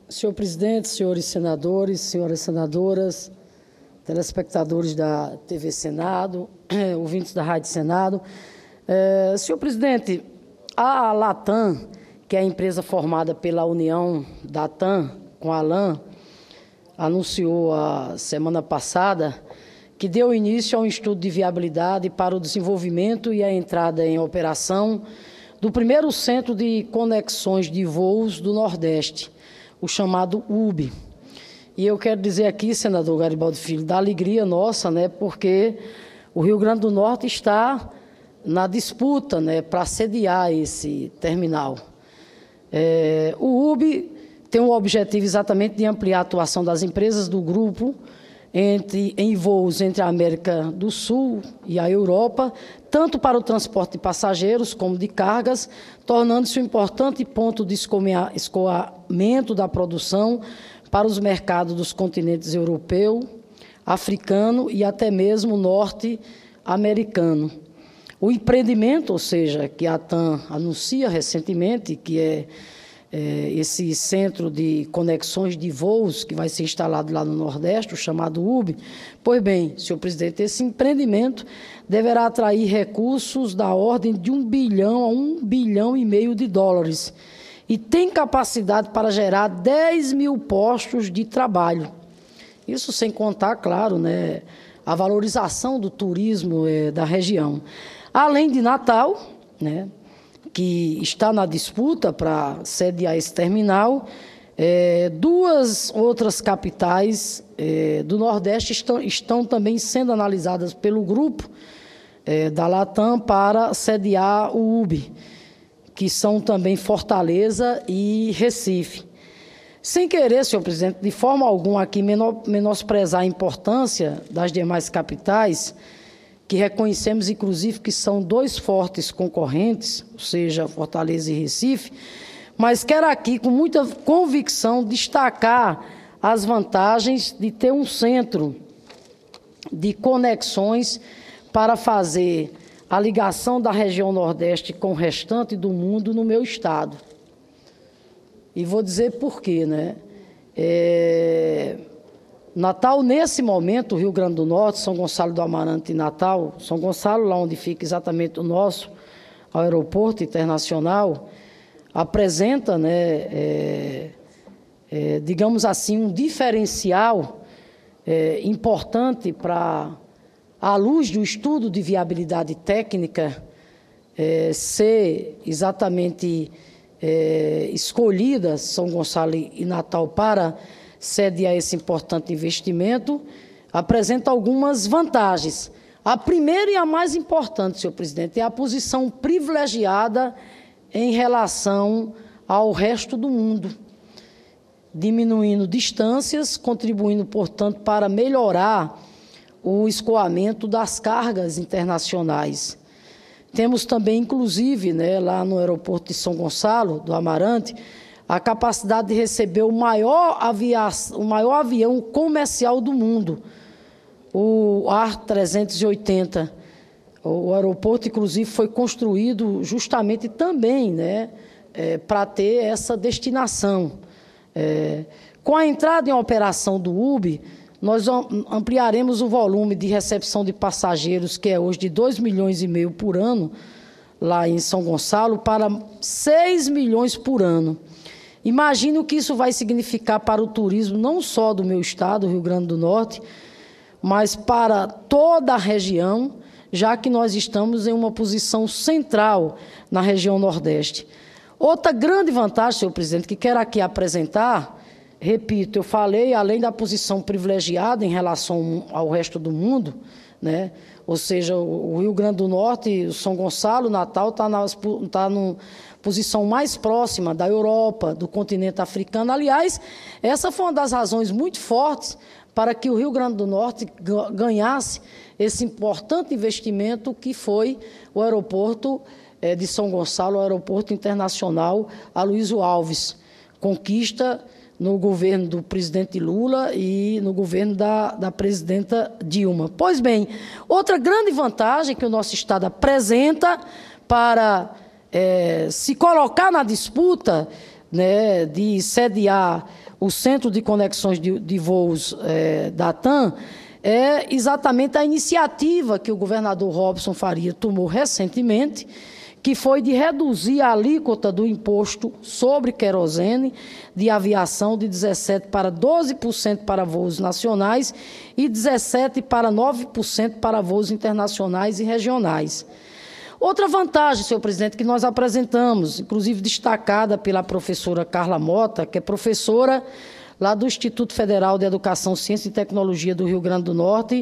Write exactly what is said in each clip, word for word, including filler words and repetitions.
Senhor presidente, senhores senadores, senhoras senadoras, telespectadores da T V Senado, ouvintes da Rádio Senado. É, senhor presidente, a Latam, que é a empresa formada pela união da TAM com a LAM, anunciou a semana passada que deu início a um estudo de viabilidade para o desenvolvimento e a entrada em operação do primeiro centro de conexões de voos do Nordeste, o chamado U B. E eu quero dizer aqui, senador Garibaldi Filho, da alegria nossa, né, porque o Rio Grande do Norte está na disputa, né, para sediar esse terminal. É, o U B tem o objetivo exatamente de ampliar a atuação das empresas do grupo entre, em voos entre a América do Sul e a Europa, tanto para o transporte de passageiros como de cargas, tornando-se um importante ponto de escoamento da produção para os mercados dos continentes europeu, africano e até mesmo norte-americano. O empreendimento, ou seja, que a TAM anuncia recentemente, que é, é esse centro de conexões de voos que vai ser instalado lá no Nordeste, o chamado U B, pois bem, senhor presidente, esse empreendimento deverá atrair recursos da ordem de um bilhão a um bilhão e meio de dólares e tem capacidade para gerar dez mil postos de trabalho. Isso sem contar, claro, né, a valorização do turismo é, da região. Além de Natal, né, que está na disputa para sediar esse terminal, é, duas outras capitais é, do Nordeste estão, estão também sendo analisadas pelo grupo é, da Latam para sediar o U B, que são também Fortaleza e Recife. Sem querer, senhor presidente, de forma alguma aqui menosprezar a importância das demais capitais, que reconhecemos, inclusive, que são dois fortes concorrentes, ou seja, Fortaleza e Recife, mas quero aqui, com muita convicção, destacar as vantagens de ter um centro de conexões para fazer a ligação da região Nordeste com o restante do mundo no meu estado. E vou dizer por quê, né? É... Natal, nesse momento, o Rio Grande do Norte, São Gonçalo do Amarante e Natal, São Gonçalo, lá onde fica exatamente o nosso aeroporto internacional, apresenta, né, é, é, digamos assim, um diferencial é, importante para, à luz do estudo de viabilidade técnica, é, ser exatamente é, escolhida São Gonçalo e Natal para sediar esse importante investimento, apresenta algumas vantagens. A primeira e a mais importante, senhor presidente, é a posição privilegiada em relação ao resto do mundo, diminuindo distâncias, contribuindo, portanto, para melhorar o escoamento das cargas internacionais. Temos também, inclusive, né, lá no aeroporto de São Gonçalo do Amarante, a capacidade de receber o maior, avia... o maior avião comercial do mundo, o A R trezentos e oitenta. O aeroporto, inclusive, foi construído justamente também, né, é, para ter essa destinação. É, com a entrada em operação do U B, nós ampliaremos o volume de recepção de passageiros, que é hoje de dois milhões e meio por ano, lá em São Gonçalo, para seis milhões por ano. Imagino o que isso vai significar para o turismo, não só do meu estado, Rio Grande do Norte, mas para toda a região, já que nós estamos em uma posição central na região Nordeste. Outra grande vantagem, senhor presidente, que quero aqui apresentar, repito, eu falei, além da posição privilegiada em relação ao resto do mundo, né? Ou seja, o Rio Grande do Norte, o São Gonçalo, o Natal está na tá na posição mais próxima da Europa, do continente africano. Aliás, essa foi uma das razões muito fortes para que o Rio Grande do Norte ganhasse esse importante investimento que foi o aeroporto de São Gonçalo, o aeroporto internacional Aloysio Alves, conquista no governo do presidente Lula e no governo da, da presidenta Dilma. Pois bem, outra grande vantagem que o nosso estado apresenta para é, se colocar na disputa, né, de sediar o Centro de Conexões de, de Voos é, da TAM, é exatamente a iniciativa que o governador Robson Faria tomou recentemente, que foi de reduzir a alíquota do imposto sobre querosene de aviação de dezessete por cento para doze por cento para voos nacionais e dezessete por cento para nove por cento para voos internacionais e regionais. Outra vantagem, senhor presidente, que nós apresentamos, inclusive destacada pela professora Carla Mota, que é professora lá do Instituto Federal de Educação, Ciência e Tecnologia do Rio Grande do Norte,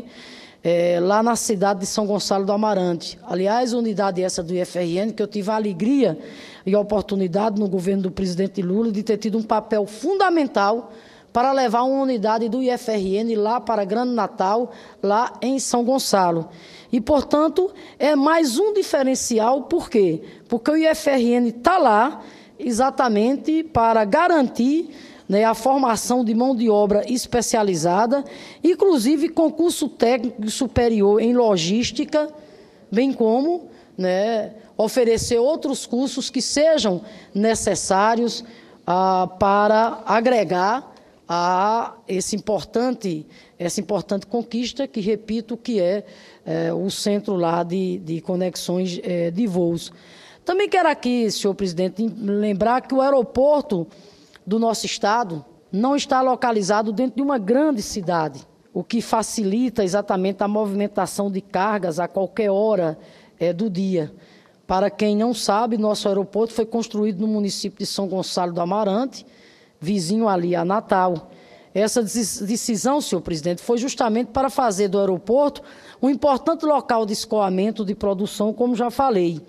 É, lá na cidade de São Gonçalo do Amarante. Aliás, unidade essa do I F R N, que eu tive a alegria e a oportunidade no governo do presidente Lula de ter tido um papel fundamental para levar uma unidade do I F R N lá para Grande Natal, lá em São Gonçalo. E, portanto, é mais um diferencial, por quê? Porque o I F R N está lá exatamente para garantir, né, a formação de mão de obra especializada, inclusive concurso técnico superior em logística, bem como, né, oferecer outros cursos que sejam necessários ah, para agregar a esse importante, essa importante conquista, que, repito, que é, é o centro lá de, de conexões é, de voos. Também quero aqui, senhor presidente, lembrar que o aeroporto do nosso estado não está localizado dentro de uma grande cidade, o que facilita exatamente a movimentação de cargas a qualquer hora é, do dia. Para quem não sabe, nosso aeroporto foi construído no município de São Gonçalo do Amarante, vizinho ali a Natal. Essa decisão, senhor presidente, foi justamente para fazer do aeroporto um importante local de escoamento de produção, como já falei.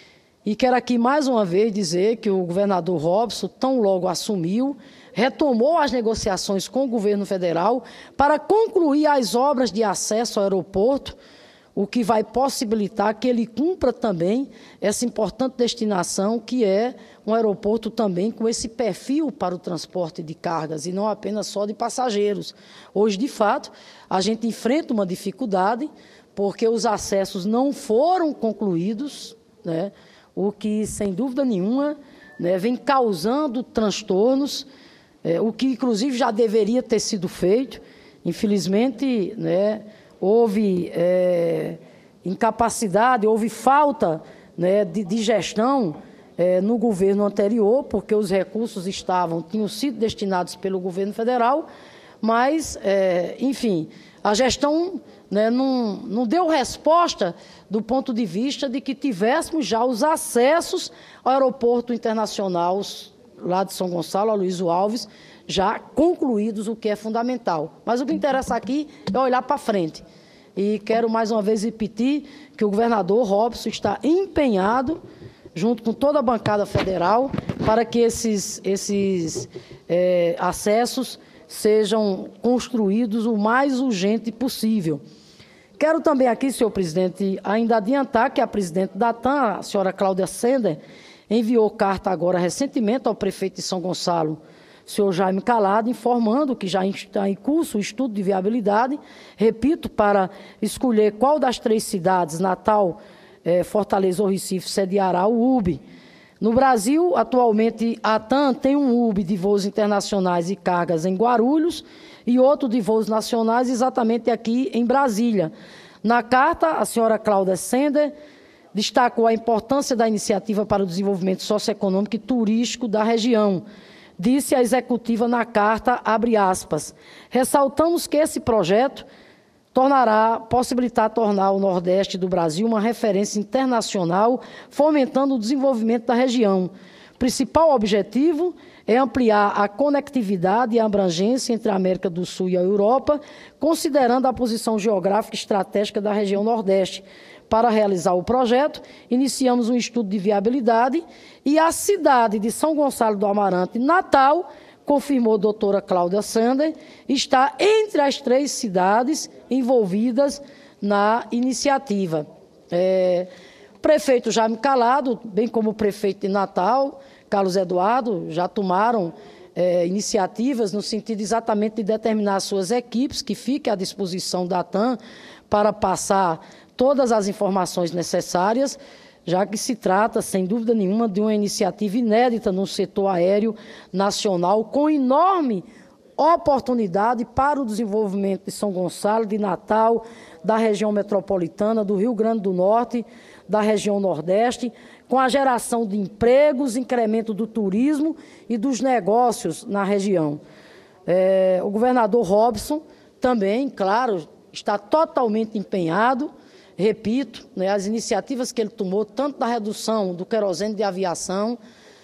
E quero aqui mais uma vez dizer que o governador Robson, tão logo assumiu, retomou as negociações com o governo federal para concluir as obras de acesso ao aeroporto, o que vai possibilitar que ele cumpra também essa importante destinação, que é um aeroporto também com esse perfil para o transporte de cargas e não apenas só de passageiros. Hoje, de fato, a gente enfrenta uma dificuldade porque os acessos não foram concluídos, né? O que, sem dúvida nenhuma, né, vem causando transtornos, é, o que, inclusive, já deveria ter sido feito. Infelizmente, né, houve é, incapacidade, houve falta, né, de, de gestão é, no governo anterior, porque os recursos estavam, tinham sido destinados pelo governo federal, mas, é, enfim, a gestão, né, não, não deu resposta do ponto de vista de que tivéssemos já os acessos ao aeroporto internacional lá de São Gonçalo, Aloysio Alves, já concluídos, o que é fundamental. Mas o que interessa aqui é olhar para frente. E quero mais uma vez repetir que o governador Robson está empenhado, junto com toda a bancada federal, para que esses, esses é, acessos sejam construídos o mais urgente possível. Quero também aqui, senhor presidente, ainda adiantar que a presidente da TAM, a senhora Cláudia Sender, enviou carta agora recentemente ao prefeito de São Gonçalo, senhor Jaime Calado, informando que já está em curso o estudo de viabilidade, repito, para escolher qual das três cidades, Natal, eh, Fortaleza ou Recife, sediará o U B. No Brasil, atualmente, a TAM tem um U B de voos internacionais e cargas em Guarulhos e outro de voos nacionais exatamente aqui em Brasília. Na carta, a senhora Cláudia Sender destacou a importância da iniciativa para o desenvolvimento socioeconômico e turístico da região. Disse a executiva na carta, abre aspas, ressaltamos que esse projeto tornará, possibilitar tornar o Nordeste do Brasil uma referência internacional, fomentando o desenvolvimento da região. O principal objetivo é ampliar a conectividade e a abrangência entre a América do Sul e a Europa, considerando a posição geográfica estratégica da região Nordeste. Para realizar o projeto, iniciamos um estudo de viabilidade e a cidade de São Gonçalo do Amarante, Natal, confirmou a doutora Cláudia Sender, está entre as três cidades envolvidas na iniciativa. É, o prefeito Jaime Calado, bem como o prefeito de Natal, Carlos Eduardo, já tomaram é, iniciativas no sentido exatamente de determinar suas equipes que fiquem à disposição da TAM para passar todas as informações necessárias, já que se trata, sem dúvida nenhuma, de uma iniciativa inédita no setor aéreo nacional, com enorme oportunidade para o desenvolvimento de São Gonçalo, de Natal, da região metropolitana, do Rio Grande do Norte, da região Nordeste, com a geração de empregos, incremento do turismo e dos negócios na região. É, o governador Robson também, claro, está totalmente empenhado, repito, né, as iniciativas que ele tomou, tanto da redução do querosene de aviação,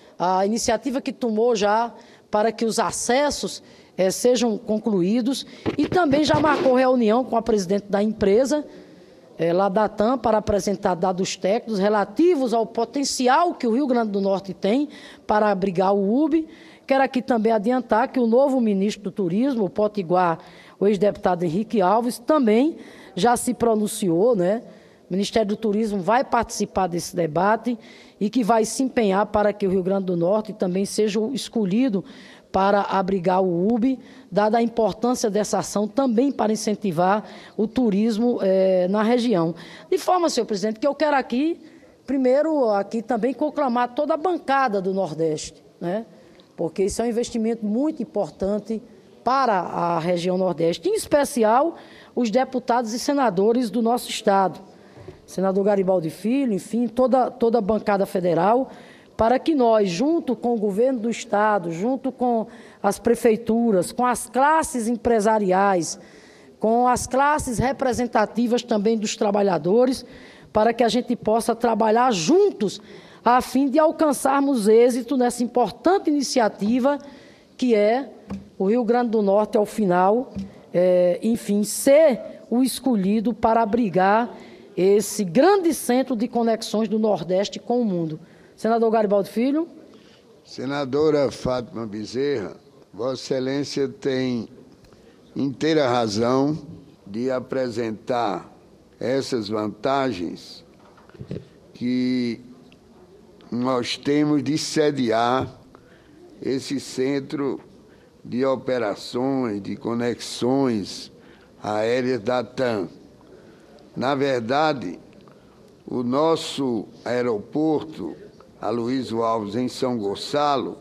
a iniciativa que tomou já para que os acessos eh, sejam concluídos, e também já marcou reunião com a presidente da empresa, eh, lá da TAM, para apresentar dados técnicos relativos ao potencial que o Rio Grande do Norte tem para abrigar o U B. Quero aqui também adiantar que o novo ministro do Turismo, o Potiguar, o ex-deputado Henrique Alves, também já se pronunciou, né? O Ministério do Turismo vai participar desse debate e que vai se empenhar para que o Rio Grande do Norte também seja escolhido para abrigar o U B, dada a importância dessa ação também para incentivar o turismo eh, na região. De forma, senhor presidente, que eu quero aqui, primeiro, aqui também conclamar toda a bancada do Nordeste, né? Porque isso é um investimento muito importante para a região Nordeste, em especial os deputados e senadores do nosso Estado. Senador Garibaldi Filho, enfim, toda, toda a bancada federal, para que nós, junto com o governo do Estado, junto com as prefeituras, com as classes empresariais, com as classes representativas também dos trabalhadores, para que a gente possa trabalhar juntos a fim de alcançarmos êxito nessa importante iniciativa que é o Rio Grande do Norte, ao final, é, enfim, ser o escolhido para abrigar esse grande centro de conexões do Nordeste com o mundo. Senador Garibaldi Filho. Senadora Fátima Bezerra, Vossa Excelência tem inteira razão de apresentar essas vantagens que nós temos de sediar esse centro de operações, de conexões aéreas da TAM. Na verdade, o nosso aeroporto Aloysio Alves, em São Gonçalo,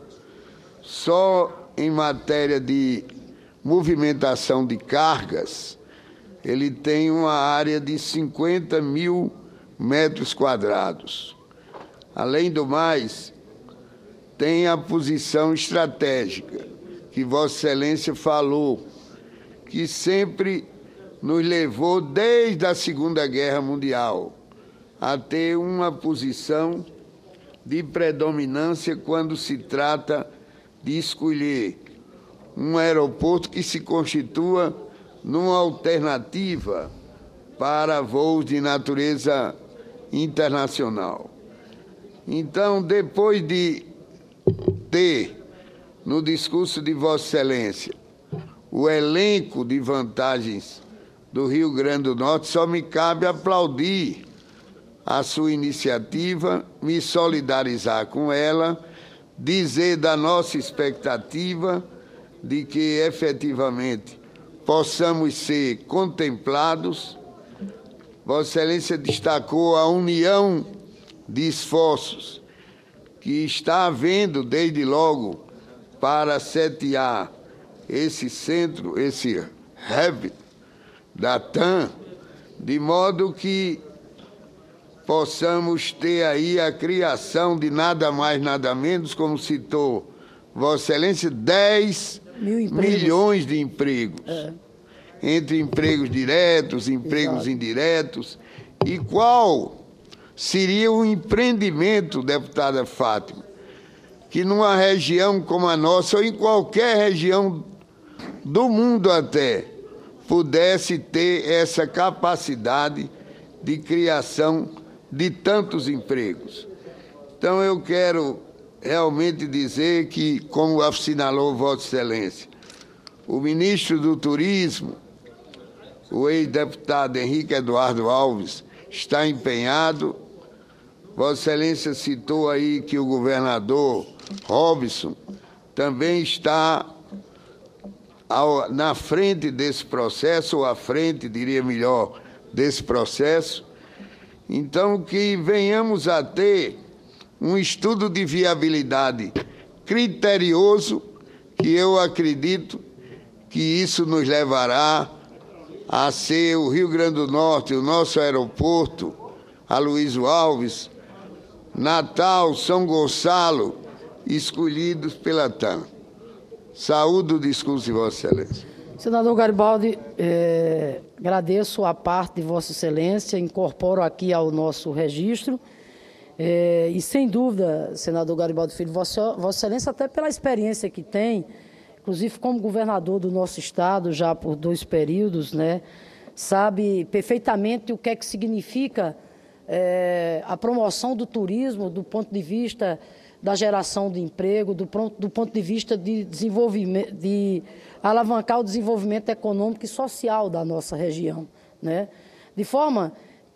só em matéria de movimentação de cargas, ele tem uma área de cinquenta mil metros quadrados. Além do mais, tem a posição estratégica, que Vossa Excelência falou, que sempre nos levou, desde a Segunda Guerra Mundial, a ter uma posição de predominância quando se trata de escolher um aeroporto que se constitua numa alternativa para voos de natureza internacional. Então, depois de ter, no discurso de Vossa Excelência, o elenco de vantagens do Rio Grande do Norte, só me cabe aplaudir a sua iniciativa, me solidarizar com ela, dizer da nossa expectativa de que, efetivamente, possamos ser contemplados. Vossa Excelência destacou a união de esforços que está havendo, desde logo, para setear esse centro, esse hub da TAM, de modo que possamos ter aí a criação de nada mais, nada menos, como citou Vossa Excelência, dez milhões de empregos. É. Entre empregos diretos, empregos Exato. indiretos. E qual seria o empreendimento, deputada Fátima, que numa região como a nossa, ou em qualquer região do mundo até, pudesse ter essa capacidade de criação de tantos empregos. Então, eu quero realmente dizer que, como assinalou Vossa Excelência, o ministro do Turismo, o ex-deputado Henrique Eduardo Alves, está empenhado. Vossa Excelência citou aí que o governador Robson também está ao, na frente desse processo, ou à frente, diria melhor, desse processo. Então, que venhamos a ter um estudo de viabilidade criterioso, que eu acredito que isso nos levará a ser o Rio Grande do Norte, o nosso aeroporto, Aloysio Alves, Natal, São Gonçalo, escolhidos pela TAM. Saúdo o discurso de Vossa Excelência. Senador Garibaldi, eh, agradeço a parte de Vossa Excelência, incorporo aqui ao nosso registro, eh, e sem dúvida, senador Garibaldi Filho, Vossa, Vossa Excelência, até pela experiência que tem, inclusive como governador do nosso estado, já por dois períodos, né, sabe perfeitamente o que é que significa eh, a promoção do turismo do ponto de vista da geração de emprego, do, do ponto de vista de desenvolvimento, de alavancar o desenvolvimento econômico e social da nossa região, né? De forma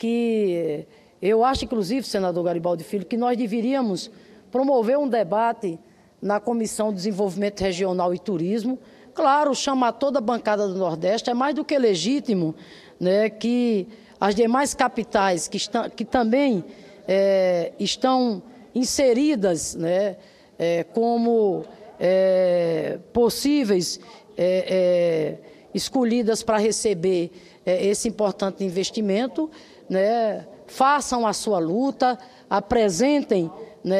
que eu acho, inclusive, senador Garibaldi Filho, que nós deveríamos promover um debate na Comissão de Desenvolvimento Regional e Turismo. Claro, chamar toda a bancada do Nordeste é mais do que legítimo, né, que as demais capitais que, estão, que também é, estão inseridas, né, é, como é, possíveis é, é, escolhidas para receber é, esse importante investimento, né, façam a sua luta, apresentem, né,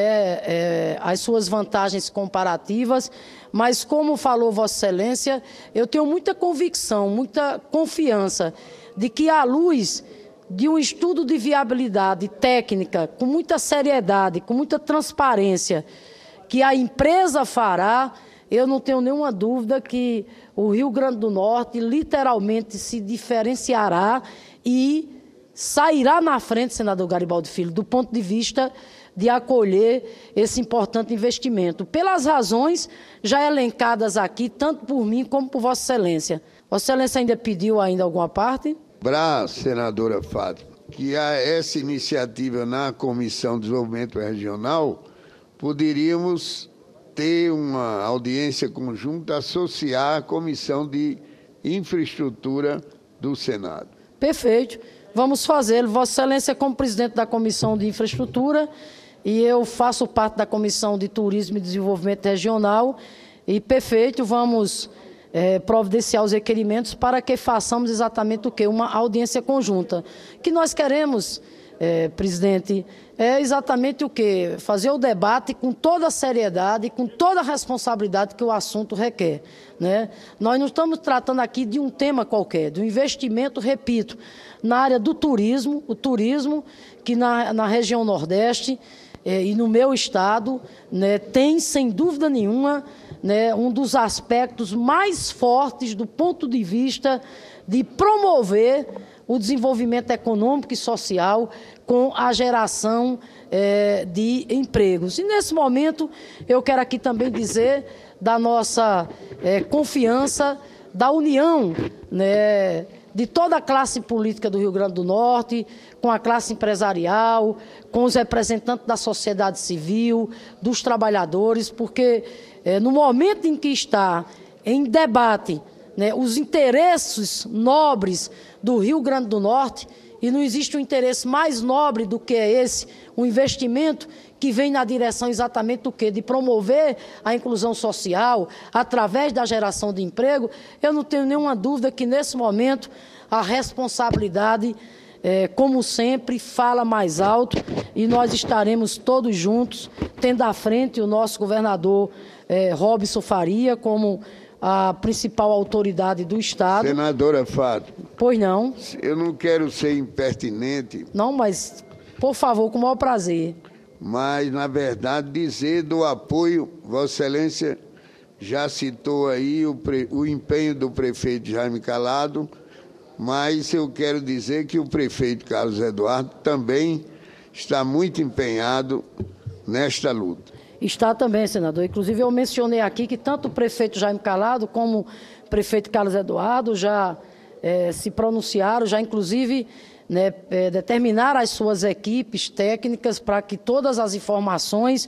é, as suas vantagens comparativas, mas como falou Vossa Excelência, eu tenho muita convicção, muita confiança de que à luz de um estudo de viabilidade técnica, com muita seriedade, com muita transparência, que a empresa fará, eu não tenho nenhuma dúvida que o Rio Grande do Norte literalmente se diferenciará e sairá na frente, senador Garibaldi Filho, do ponto de vista de acolher esse importante investimento, pelas razões já elencadas aqui, tanto por mim como por Vossa Excelência. Vossa Excelência ainda pediu ainda alguma parte? Para, senadora Fátima, que há essa iniciativa na Comissão de Desenvolvimento Regional, poderíamos ter uma audiência conjunta, associar à Comissão de Infraestrutura do Senado. Perfeito. Vamos fazê-lo. Vossa Excelência, como presidente da Comissão de Infraestrutura, e eu faço parte da Comissão de Turismo e Desenvolvimento Regional, e perfeito, vamos é, providenciar os requerimentos para que façamos exatamente o quê? Uma audiência conjunta. O que nós queremos, é, presidente, é exatamente o quê? Fazer o debate com toda a seriedade, com toda a responsabilidade que o assunto requer, né? Nós não estamos tratando aqui de um tema qualquer, de um investimento, repito, na área do turismo, o turismo que na, na região Nordeste eh, e no meu estado, né, tem, sem dúvida nenhuma, né, um dos aspectos mais fortes do ponto de vista de promover o desenvolvimento econômico e social com a geração eh, de empregos. E, nesse momento, eu quero aqui também dizer da nossa eh, confiança, da união, né, de toda a classe política do Rio Grande do Norte, com a classe empresarial, com os representantes da sociedade civil, dos trabalhadores, porque eh, no momento em que está em debate, né, os interesses nobres do Rio Grande do Norte, e não existe um interesse mais nobre do que esse, um investimento que vem na direção exatamente do quê? De promover a inclusão social através da geração de emprego, eu não tenho nenhuma dúvida que, nesse momento, a responsabilidade, é, como sempre, fala mais alto, e nós estaremos todos juntos, tendo à frente o nosso governador é, Robson Faria, como a principal autoridade do Estado. Senadora Fátima. Pois não. Eu não quero ser impertinente. Não, mas, por favor, com o maior prazer. Mas, na verdade, dizer do apoio, Vossa Excelência já citou aí o, pre, o empenho do prefeito Jaime Calado, mas eu quero dizer que o prefeito Carlos Eduardo também está muito empenhado nesta luta. Está também, senador. Inclusive, eu mencionei aqui que tanto o prefeito Jaime Calado como o prefeito Carlos Eduardo já é, se pronunciaram, já inclusive né, é, determinaram as suas equipes técnicas para que todas as informações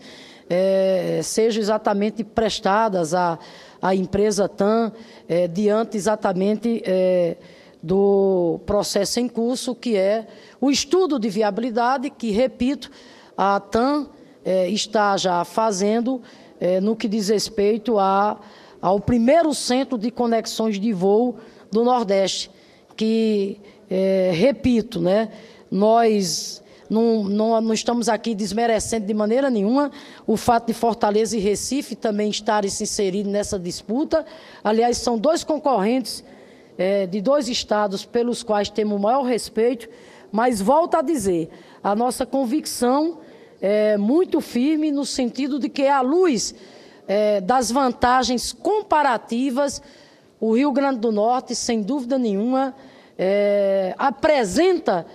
é, sejam exatamente prestadas à, à empresa TAM, é, diante exatamente é, do processo em curso, que é o estudo de viabilidade, que, repito, a TAM É, está já fazendo é, no que diz respeito à, ao primeiro centro de conexões de voo do Nordeste, que, é, repito, né, nós não, não, não estamos aqui desmerecendo de maneira nenhuma o fato de Fortaleza e Recife também estarem se inseridos nessa disputa. Aliás, são dois concorrentes é, de dois estados pelos quais temos o maior respeito, mas volto a dizer, a nossa convicção é muito firme no sentido de que, à luz é, das vantagens comparativas, o Rio Grande do Norte, sem dúvida nenhuma, é, apresenta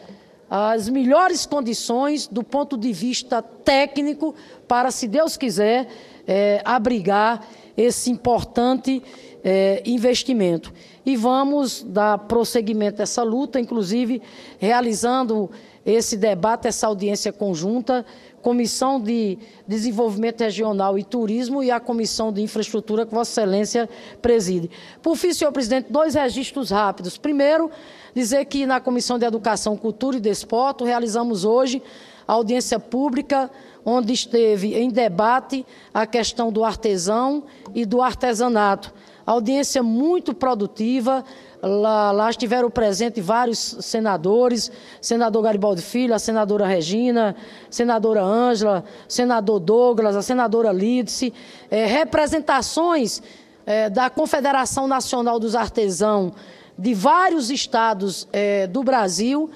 as melhores condições do ponto de vista técnico para, se Deus quiser, é, abrigar esse importante é, investimento. E vamos dar prosseguimento a essa luta, inclusive realizando esse debate, essa audiência conjunta, Comissão de Desenvolvimento Regional e Turismo e a Comissão de Infraestrutura que Vossa Excelência preside. Por fim, senhor presidente, dois registros rápidos. Primeiro, dizer que na Comissão de Educação, Cultura e Desporto realizamos hoje a audiência pública, onde esteve em debate a questão do artesão e do artesanato. Audiência muito produtiva. Lá, lá estiveram presentes vários senadores, senador Garibaldi Filho, a senadora Regina, senadora Ângela, senador Douglas, a senadora Lídice, é, representações é, da Confederação Nacional dos Artesãos de vários estados é, do Brasil.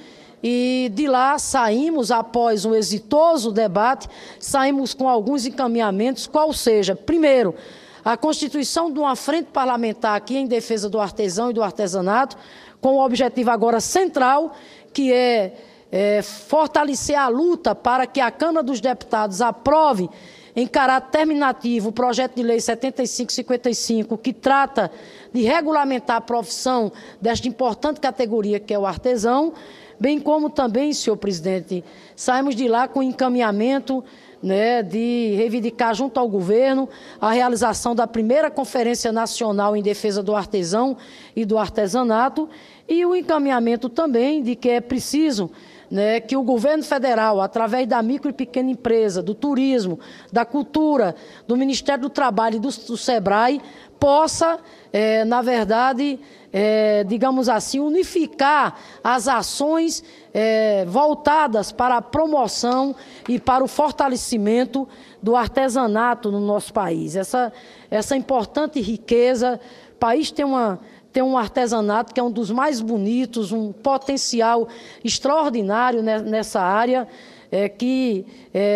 E de lá saímos, após um exitoso debate, saímos com alguns encaminhamentos, qual seja, primeiro, a constituição de uma frente parlamentar aqui em defesa do artesão e do artesanato, com o objetivo agora central, que é, é fortalecer a luta para que a Câmara dos Deputados aprove, em caráter terminativo, o projeto de lei setenta e cinco cinquenta e cinco, que trata de regulamentar a profissão desta importante categoria que é o artesão, bem como também, senhor presidente, saímos de lá com encaminhamento, né, de reivindicar junto ao governo a realização da primeira Conferência Nacional em Defesa do Artesão e do Artesanato e o encaminhamento também de que é preciso, né, que o governo federal, através da micro e pequena empresa, do turismo, da cultura, do Ministério do Trabalho e do, do SEBRAE, possa, é, na verdade, é, digamos assim, unificar as ações é, voltadas para a promoção e para o fortalecimento do artesanato no nosso país. Essa, essa importante riqueza, o país tem uma... tem um artesanato que é um dos mais bonitos, um potencial extraordinário nessa área, é, que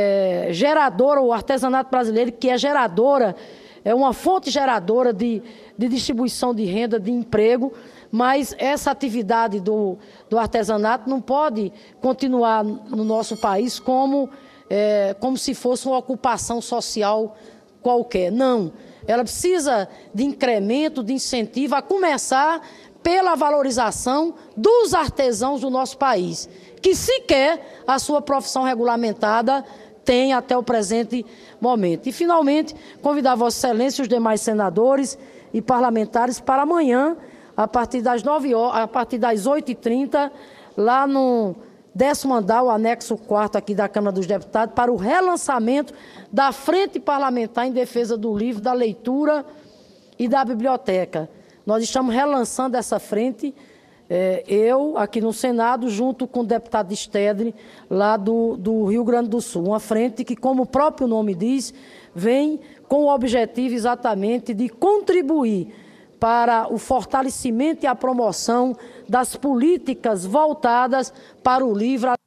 é geradora, o artesanato brasileiro, que é geradora, é uma fonte geradora de, de distribuição de renda, de emprego, mas essa atividade do, do artesanato não pode continuar no nosso país como, é, como se fosse uma ocupação social qualquer. Não. Ela precisa de incremento, de incentivo, a começar pela valorização dos artesãos do nosso país, que sequer a sua profissão regulamentada tem até o presente momento. E, finalmente, convidar Vossa Excelência e os demais senadores e parlamentares para amanhã, a partir das nove horas, a partir das oito e trinta, lá no décimo andar, o anexo quarto aqui da Câmara dos Deputados, para o relançamento da Frente Parlamentar em Defesa do Livro, da Leitura e da Biblioteca. Nós estamos relançando essa frente, é, eu, aqui no Senado, junto com o deputado Stedley, lá do, do Rio Grande do Sul. Uma frente que, como o próprio nome diz, vem com o objetivo exatamente de contribuir para o fortalecimento e a promoção das políticas voltadas para o livro.